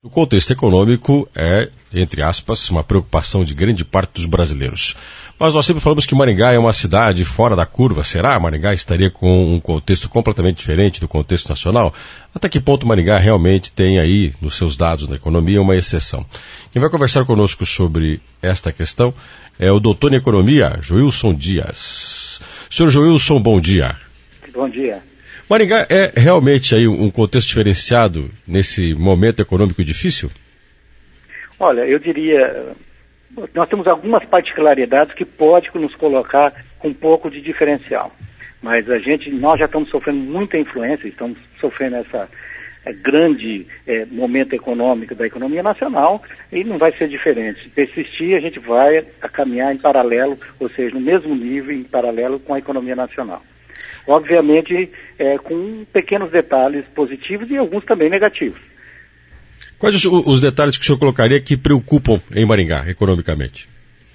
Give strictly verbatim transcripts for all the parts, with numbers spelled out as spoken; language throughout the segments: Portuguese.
O contexto econômico é, entre aspas, uma preocupação de grande parte dos brasileiros. Mas nós sempre falamos que Maringá é uma cidade fora da curva. Será? Maringá estaria com um contexto completamente diferente do contexto nacional? Até que ponto Maringá realmente tem aí, nos seus dados da economia, uma exceção? Quem vai conversar conosco sobre esta questão é o doutor em economia, Joilson Dias. Senhor Joilson, bom dia. Bom dia. Maringá é realmente aí um contexto diferenciado nesse momento econômico difícil? Olha, eu diria, nós temos algumas particularidades que pode nos colocar com um pouco de diferencial. Mas a gente, nós já estamos sofrendo muita influência, estamos sofrendo essa é, grande é, momento econômico da economia nacional e não vai ser diferente. Se persistir, a gente vai a caminhar em paralelo, ou seja, no mesmo nível, em paralelo com a economia nacional. Obviamente, é, com pequenos detalhes positivos e alguns também negativos. Quais os, os detalhes que o senhor colocaria que preocupam em Maringá, economicamente?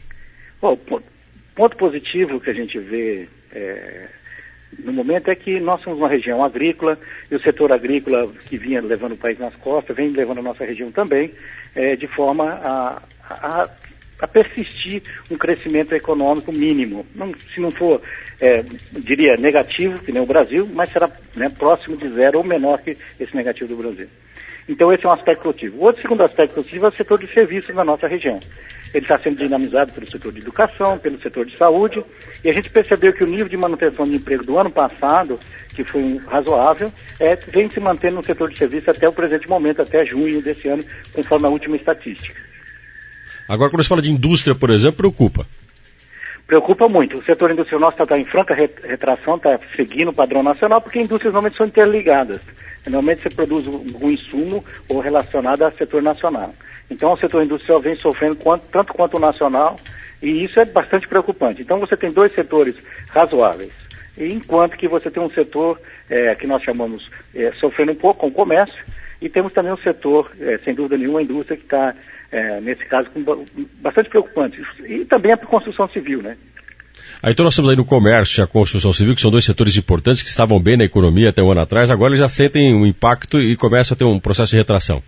Bom, ponto positivo que a gente vê é, no momento é que nós somos uma região agrícola e o setor agrícola que vinha levando o país nas costas, vem levando a nossa região também, é, de forma a... a a persistir um crescimento econômico mínimo. Não, se não for, é, diria, negativo, que nem o Brasil, mas será né, próximo de zero ou menor que esse negativo do Brasil. Então esse é um aspecto positivo. O outro segundo aspecto positivo é o setor de serviços na nossa região. Ele está sendo dinamizado pelo setor de educação, pelo setor de saúde, e a gente percebeu que o nível de manutenção de emprego do ano passado, que foi um razoável, é, vem se mantendo no setor de serviços até o presente momento, até junho desse ano, conforme a última estatística. Agora, quando você fala de indústria, por exemplo, preocupa? Preocupa muito. O setor industrial nosso está em franca retração, está seguindo o padrão nacional, porque indústrias normalmente são interligadas. Normalmente você produz um insumo ou relacionado ao setor nacional. Então o setor industrial vem sofrendo quanto, tanto quanto o nacional, e isso é bastante preocupante. Então você tem dois setores razoáveis. E enquanto que você tem um setor é, que nós chamamos é, sofrendo um pouco com o comércio, e temos também um setor, é, sem dúvida nenhuma, a indústria que está É, nesse caso, com, bastante preocupante. E também a construção civil, né? Ah, então nós estamos aí no comércio e a construção civil, que são dois setores importantes que estavam bem na economia até um ano atrás, agora eles já sentem um impacto e começam a ter um processo de retração.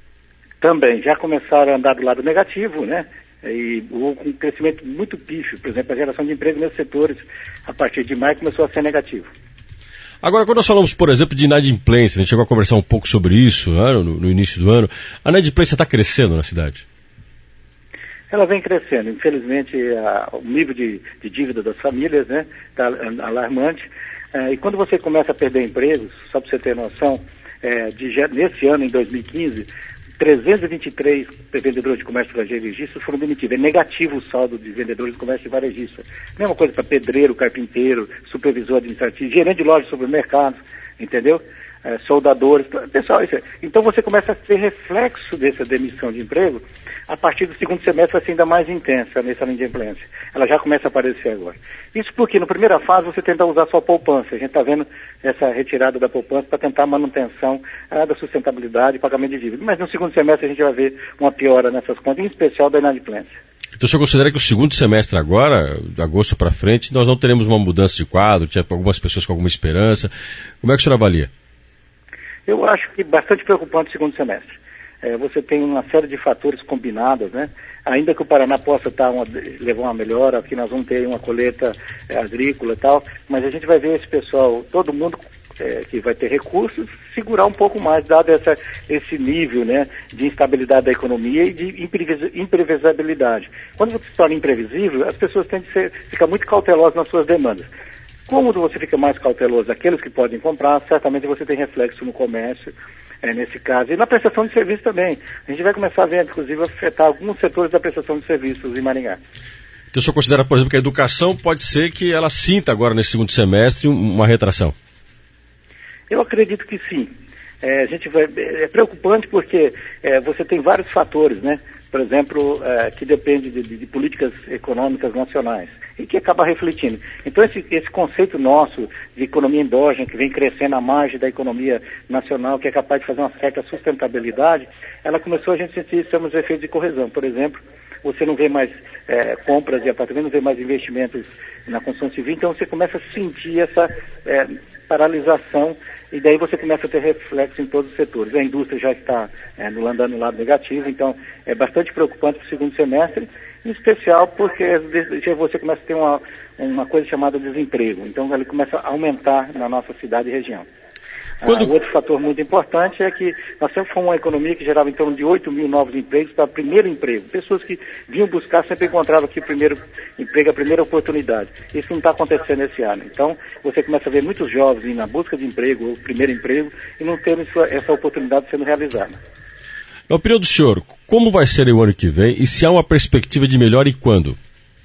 Também, já começaram a andar do lado negativo, né? E com um crescimento muito pífio. Por exemplo, a geração de emprego nesses setores, a partir de maio, começou a ser negativo. Agora, quando nós falamos, por exemplo, de inadimplência, a gente chegou a conversar um pouco sobre isso né, no, no início do ano, a inadimplência está crescendo na cidade? Ela vem crescendo. Infelizmente, a, o nível de, de dívida das famílias né, está alarmante. É, e quando você começa a perder empregos, só para você ter noção, é, de, nesse ano, em dois mil e quinze, trezentos e vinte e três vendedores de comércio estrangeiro e varejistas foram demitidos. É negativo o saldo de vendedores de comércio e varejistas. Mesma coisa para pedreiro, carpinteiro, supervisor administrativo, gerente de loja de supermercados, entendeu? É, soldadores, pessoal, isso é. Então você começa a ter reflexo dessa demissão de emprego, a partir do segundo semestre vai ser ainda mais intensa nessa inadimplência. Ela já começa a aparecer agora. Isso porque na primeira fase você tenta usar sua poupança. A gente está vendo essa retirada da poupança para tentar a manutenção ah, da sustentabilidade e pagamento de dívida. Mas no segundo semestre a gente vai ver uma piora nessas contas, em especial da inadimplência. Então o senhor considera que o segundo semestre agora, de agosto para frente, nós não teremos uma mudança de quadro, tinha algumas pessoas com alguma esperança. Como é que o senhor avalia? Eu acho que bastante preocupante o segundo semestre. É, você tem uma série de fatores combinados, né? Ainda que o Paraná possa tá uma, levar uma melhora, que nós vamos ter uma colheita é, agrícola e tal, mas a gente vai ver esse pessoal, todo mundo é, que vai ter recursos, segurar um pouco mais, dado essa, esse nível né, de instabilidade da economia e de imprevisibilidade. Quando você se torna imprevisível, as pessoas tendem a ser, ficar muito cautelosas nas suas demandas. Como você fica mais cauteloso aqueles que podem comprar, certamente você tem reflexo no comércio, é, nesse caso, e na prestação de serviços também. A gente vai começar a ver, inclusive, afetar alguns setores da prestação de serviços em Maringá. Então o senhor considera, por exemplo, que a educação pode ser que ela sinta agora, nesse segundo semestre, uma retração? Eu acredito que sim. É, a gente vai, é preocupante porque é, você tem vários fatores, né? Por exemplo, é, que depende de, de, de políticas econômicas nacionais e que acaba refletindo. Então esse, esse conceito nosso de economia endógena, que vem crescendo à margem da economia nacional, que é capaz de fazer uma certa sustentabilidade, ela começou a gente sentir os efeitos de correção. Por exemplo, você não vê mais é, compras de apartamentos, não vê mais investimentos na construção civil, então você começa a sentir essa é, paralisação e daí você começa a ter reflexo em todos os setores. A indústria já está é, andando no lado negativo, então é bastante preocupante para o segundo semestre, em especial porque você começa a ter uma, uma coisa chamada desemprego, então ele começa a aumentar na nossa cidade e região. Quando... Ah, outro fator muito importante é que nós sempre fomos uma economia que gerava em torno de oito mil novos empregos para primeiro emprego. Pessoas que vinham buscar sempre encontravam aqui o primeiro emprego, a primeira oportunidade. Isso não está acontecendo esse ano. Então, você começa a ver muitos jovens indo na busca de emprego, o primeiro emprego, e não tendo essa oportunidade sendo realizada. Na opinião do senhor, como vai ser o ano que vem e se há uma perspectiva de melhora e quando?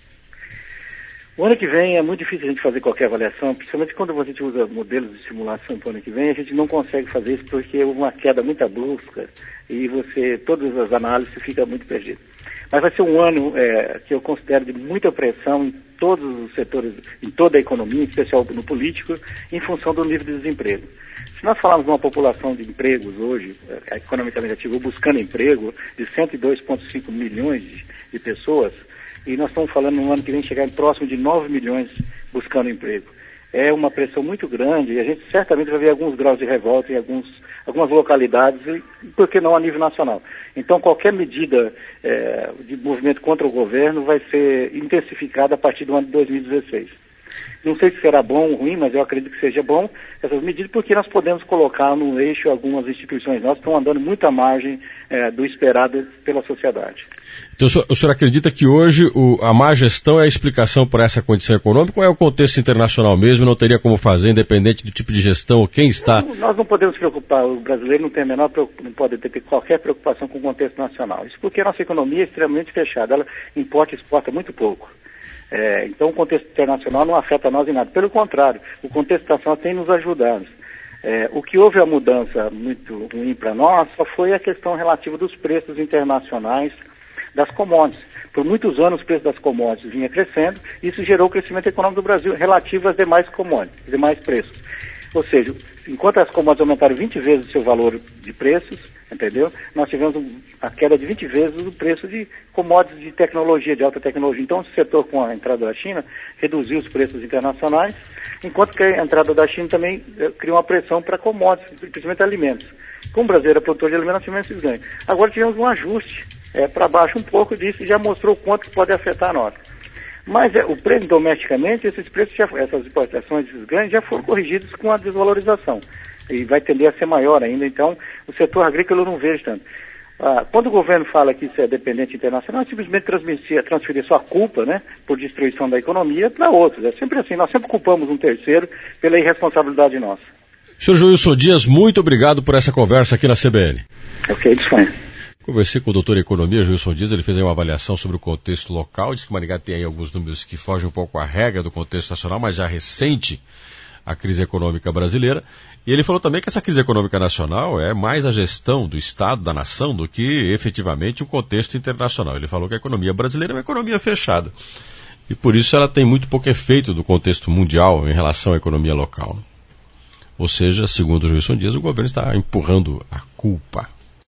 O ano que vem é muito difícil a gente fazer qualquer avaliação, principalmente quando a gente usa modelos de simulação para o ano que vem, a gente não consegue fazer isso porque houve uma queda muito brusca e você, todas as análises ficam muito perdidas. Mas vai ser um ano é, que eu considero de muita pressão em todos os setores, em toda a economia, em especial no político, em função do nível de desemprego. Se nós falarmos de uma população de empregos hoje, é, economicamente ativa, buscando emprego, de cento e dois vírgula cinco milhões de, de pessoas, e nós estamos falando no ano que vem chegar em próximo de nove milhões buscando emprego. É uma pressão muito grande e a gente certamente vai ver alguns graus de revolta em alguns, algumas localidades, e por que não a nível nacional. Então qualquer medida é, de movimento contra o governo vai ser intensificada a partir do ano de dois mil e dezesseis. Não sei se será bom ou ruim, mas eu acredito que seja bom essas medidas, porque nós podemos colocar no eixo algumas instituições nossas que estão andando muito à margem é, do esperado pela sociedade. Então o senhor, o senhor acredita que hoje o, a má gestão é a explicação para essa condição econômica ou é o contexto internacional mesmo, não teria como fazer, independente do tipo de gestão ou quem está... Não, nós não podemos preocupar, o brasileiro não tem a menor, não pode ter qualquer preocupação com o contexto nacional. Isso porque a nossa economia é extremamente fechada, ela importa e exporta muito pouco. É, então o contexto internacional não afeta nós em nada. Pelo contrário, o contexto internacional tem nos ajudado. É, o que houve a mudança muito ruim para nós só foi a questão relativa dos preços internacionais das commodities. Por muitos anos o preço das commodities vinha crescendo, e isso gerou o crescimento econômico do Brasil relativo às demais commodities, às demais preços. Ou seja, enquanto as commodities aumentaram vinte vezes o seu valor de preços, entendeu? Nós tivemos a queda de vinte vezes o preço de commodities de tecnologia, de alta tecnologia. Então, o setor com a entrada da China reduziu os preços internacionais, enquanto que a entrada da China também eh, criou uma pressão para commodities, principalmente alimentos. Como o Brasil era produtor de alimentos, nós tivemos esses ganhos. Agora tivemos um ajuste eh, para baixo um pouco disso e já mostrou o quanto que pode afetar a nós. Mas é, o preço domesticamente, esses preços, já, essas exportações, esses ganhos já foram corrigidos com a desvalorização. E vai tender a ser maior ainda, então o setor agrícola eu não vejo tanto. Ah, quando o governo fala que isso é dependente internacional, é simplesmente transferir, transferir sua culpa, né, por destruição da economia para outros. É sempre assim, nós sempre culpamos um terceiro pela irresponsabilidade nossa. senhor Joilson Dias, muito obrigado por essa conversa aqui na C B N. Ok, disponha. Conversei com o doutor em Economia, Joilson Dias, ele fez aí uma avaliação sobre o contexto local, disse que Maringá tem aí alguns números que fogem um pouco à regra do contexto nacional, mas já recente a crise econômica brasileira, e ele falou também que essa crise econômica nacional é mais a gestão do Estado, da nação, do que efetivamente o contexto internacional. Ele falou que a economia brasileira é uma economia fechada, e por isso ela tem muito pouco efeito do contexto mundial em relação à economia local. Ou seja, segundo o Joilson Dias, o governo está empurrando a culpa.